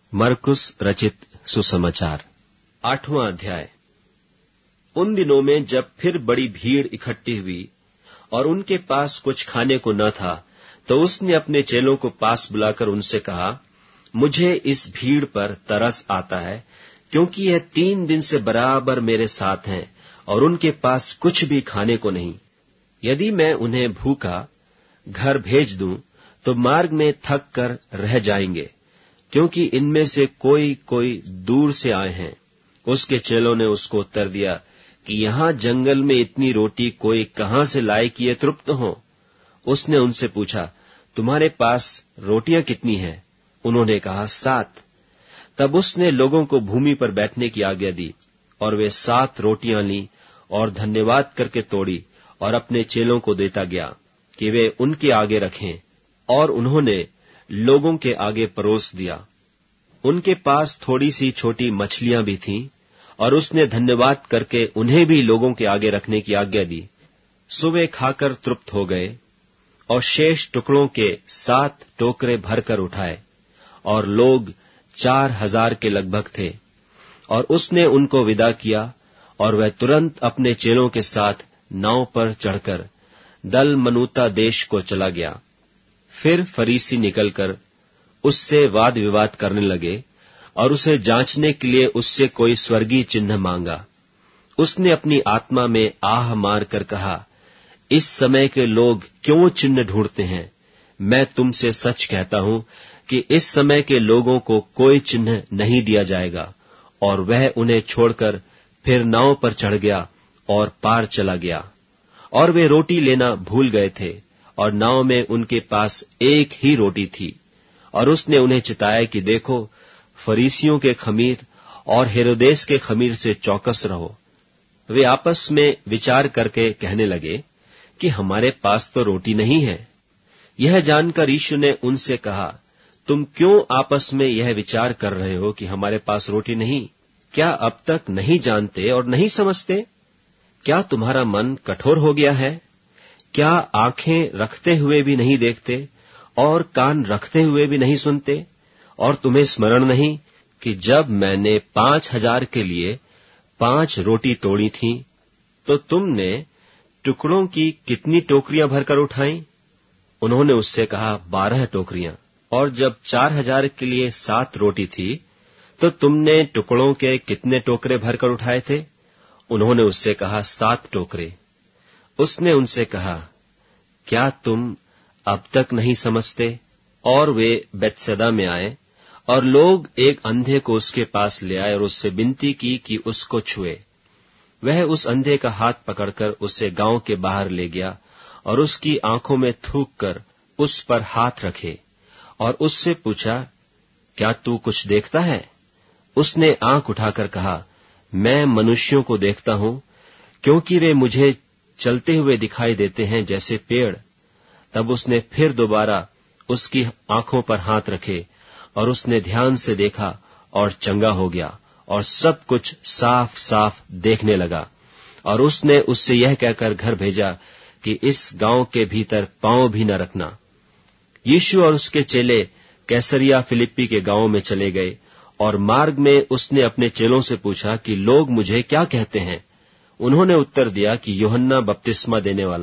मरकुस रचित सुसमाचार 8वां अध्याय। उन दिनों में जब फिर बड़ी भीड़ इकट्ठी हुई और उनके पास कुछ खाने को न था, तो उसने अपने चेलों को पास बुलाकर उनसे कहा, मुझे इस भीड़ पर तरस आता है, क्योंकि यह 3 दिन से बराबर मेरे साथ हैं और उनके पास कुछ भी खाने को नहीं। यदि मैं उन्हें भूखा घर भेज दूं, तो मार्ग में थक कर रह जाएंगे, क्योंकि इनमें से कोई कोई दूर से आए हैं। उसके चेलों ने उसको उत्तर दिया कि यहाँ जंगल में इतनी रोटी कोई कहाँ से लाए कि ये तृप्त हो। उसने उनसे पूछा, तुम्हारे पास रोटियां कितनी हैं? उन्होंने कहा, 7। तब उसने लोगों को भूमि पर बैठने की आज्ञा दी, और वे 7 रोटियां ली और धन्यवाद करके तोड़ी और अपने चेलों को देता गया कि वे उनके आगे रखें, और उन्होंने लोगों के आगे परोस दिया। उनके पास थोड़ी सी छोटी मछलियां भी थीं, और उसने धन्यवाद करके उन्हें भी लोगों के आगे रखने की आज्ञा दी। सो वे खाकर तृप्त हो गए और शेष टुकड़ों के 7 टोकरे भरकर उठाए, और लोग 4000 के लगभग थे। और उसने उनको विदा किया, और वह तुरंत अपने चेलों के साथ नाव पर चढ़कर दलमनूता देश को चला गया। फिर फरीसी निकलकर उससे वाद विवाद करने लगे और उसे जांचने के लिए उससे कोई स्वर्गीय चिन्ह मांगा। उसने अपनी आत्मा में आह मार कर कहा, इस समय के लोग क्यों चिन्ह ढूंढते हैं? मैं तुमसे सच कहता हूं कि इस समय के लोगों को कोई चिन्ह नहीं दिया जाएगा। और वह उन्हें छोड़कर फिर नाव पर चढ़ गया और पार चला गया। और वे रोटी लेना भूल गए थे, और नाव में उनके पास एक ही रोटी थी। और उसने उन्हें चिताया कि देखो, फरीसियों के खमीर और हेरोदेस के खमीर से चौकस रहो। वे आपस में विचार करके कहने लगे कि हमारे पास तो रोटी नहीं है। यह जानकर यीशु ने उनसे कहा, तुम क्यों आपस में यह विचार कर रहे हो कि हमारे पास रोटी नहीं? क्या अब तक नहीं जानते और नहीं समझते? क्या तुम्हारा मन कठोर हो गया है? क्या आंखें रखते हुए भी नहीं देखते और कान रखते हुए भी नहीं सुनते? और तुम्हें स्मरण नहीं कि जब मैंने 5000 के लिए 5 रोटी तोड़ी थीं, तो तुमने टुकड़ों की कितनी टोकरियां भरकर उठाई? उन्होंने उससे कहा, 12 टोकरियां। और जब 4000 के लिए 7 रोटी थी, तो तुमने टुकड़ों के कितने टोकरे भरकर उठाए थे? उन्होंने उससे कहा, 7 टोकरे। उसने उनसे कहा, क्या तुम अब तक नहीं समझते? और वे बेतसैदा में आए, और लोग एक अंधे को उसके पास ले आए और उससे विनती की कि उसको छुए। वह उस अंधे का हाथ पकड़कर उसे गांव के बाहर ले गया और उसकी आंखों में थूक कर उस पर हाथ रखे और उससे पूछा, क्या तू कुछ देखता है? उसने आंख उठाकर कहा, मैं मनुष्यों को देखता हूं, क्योंकि वे मुझे चलते हुए दिखाई देते हैं जैसे पेड़। तब उसने फिर दोबारा उसकी आंखों पर हाथ रखे, और उसने ध्यान से देखा और चंगा हो गया और सब कुछ साफ साफ देखने लगा। और उसने उससे यह कहकर घर भेजा कि इस गांव के भीतर पांव भी न रखना। यीशु और उसके चेले कैसरिया फिलिप्पी के गांव में चले गए, और मार्ग में उसने अपने चेलों से पूछा कि लोग मुझे क्या कहते हैं? उन्होंने उत्तर दिया कि यूहन्ना बपतिस्मा देने वाला,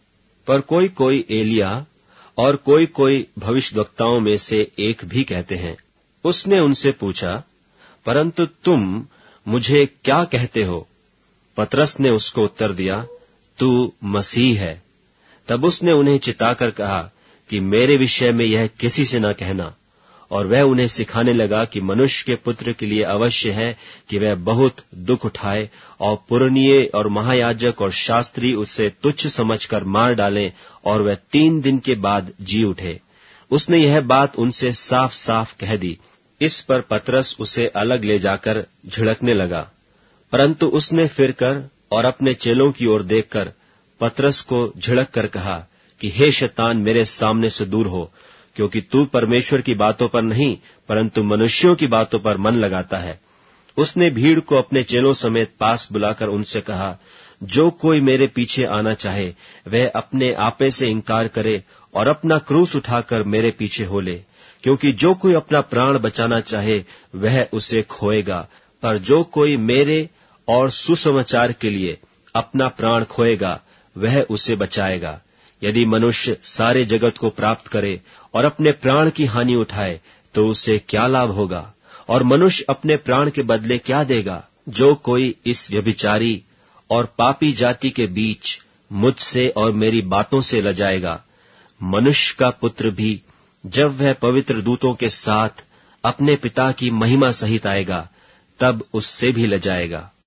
पर कोई कोई एलिया और कोई कोई भविष्यद्वक्ताओं में से एक भी कहते हैं। उसने उनसे पूछा, परंतु तुम मुझे क्या कहते हो? पतरस ने उसको उत्तर दिया, तू मसीह है। तब उसने उन्हें चिताकर कहा कि मेरे विषय में यह किसी से न कहना। और वह उन्हें सिखाने लगा कि मनुष्य के पुत्र के लिए अवश्य है कि वह बहुत दुख उठाए, और पुरनिये और महायाजक और शास्त्री उसे तुच्छ समझकर मार डालें, और वह 3 दिन के बाद जी उठे। उसने यह बात उनसे साफ साफ कह दी। इस पर पतरस उसे अलग ले जाकर झिड़कने लगा, परंतु उसने फिरकर और अपने चेलों की ओर देखकर पतरस को झिड़क कर कहा कि हे शैतान, मेरे सामने से दूर हो, क्योंकि तू परमेश्वर की बातों पर नहीं परंतु मनुष्यों की बातों पर मन लगाता है। उसने भीड़ को अपने चेलों समेत पास बुलाकर उनसे कहा, जो कोई मेरे पीछे आना चाहे वह अपने आपे से इनकार करे और अपना क्रूस उठाकर मेरे पीछे हो ले। क्योंकि जो कोई अपना प्राण बचाना चाहे वह उसे खोएगा, पर जो कोई मेरे और सुसमाचार के लिए अपना प्राण खोएगा वह उसे बचाएगा। यदि मनुष्य सारे जगत को प्राप्त करे और अपने प्राण की हानि उठाए तो उसे क्या लाभ होगा, और मनुष्य अपने प्राण के बदले क्या देगा? जो कोई इस व्यभिचारी और पापी जाति के बीच मुझसे और मेरी बातों से लजाएगा, मनुष्य का पुत्र भी जब वह पवित्र दूतों के साथ अपने पिता की महिमा सहित आएगा तब उससे भी लजाएगा।